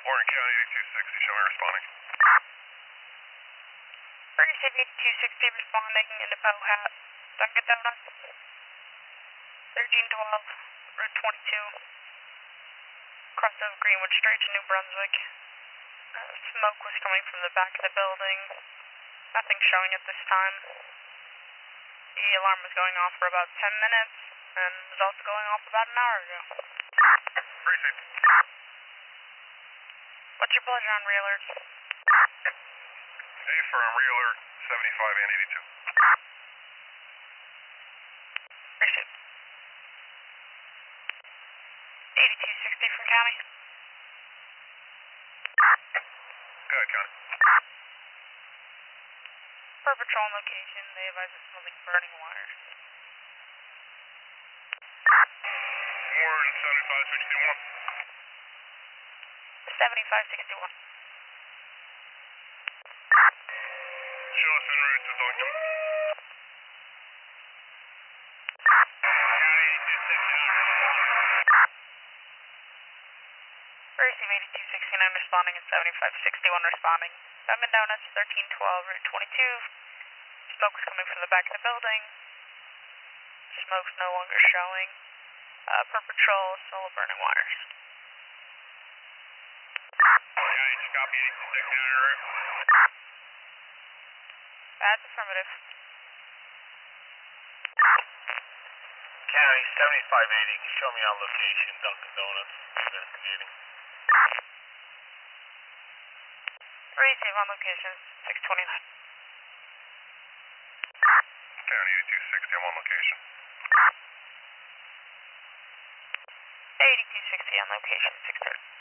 Warren County 8260, show me responding. Ferguson 8260 responding in the Powhat, Dunkin' Donuts, 1312, Route 22, cross of Greenwood Street to New Brunswick. Smoke was coming from the back of the building. Nothing showing at this time. The alarm was going off for about 10 minutes, and was also going off about an hour ago. Precinct. What's your pleasure on re-alert? A firm, re-alert 75 and 82. Precinct. 8260 from county. Go ahead, County. For patrol location, they advise it smells like burning wires. Warren 7561. 7561. Show us en route to Duncan. County 8269. Receive 8269 responding and 7561 responding. Dunkin' Donuts, 1312, Route 22. Smoke was coming from the back of the building. Smoke's no longer showing. Per patrol, still burning wires. County, just copy 8269 en route. That's affirmative. County 7580, show me on location, Dunkin' Donuts, investigating. Receive on location, 629. County 8260, I'm on location. 8260 on location, 630.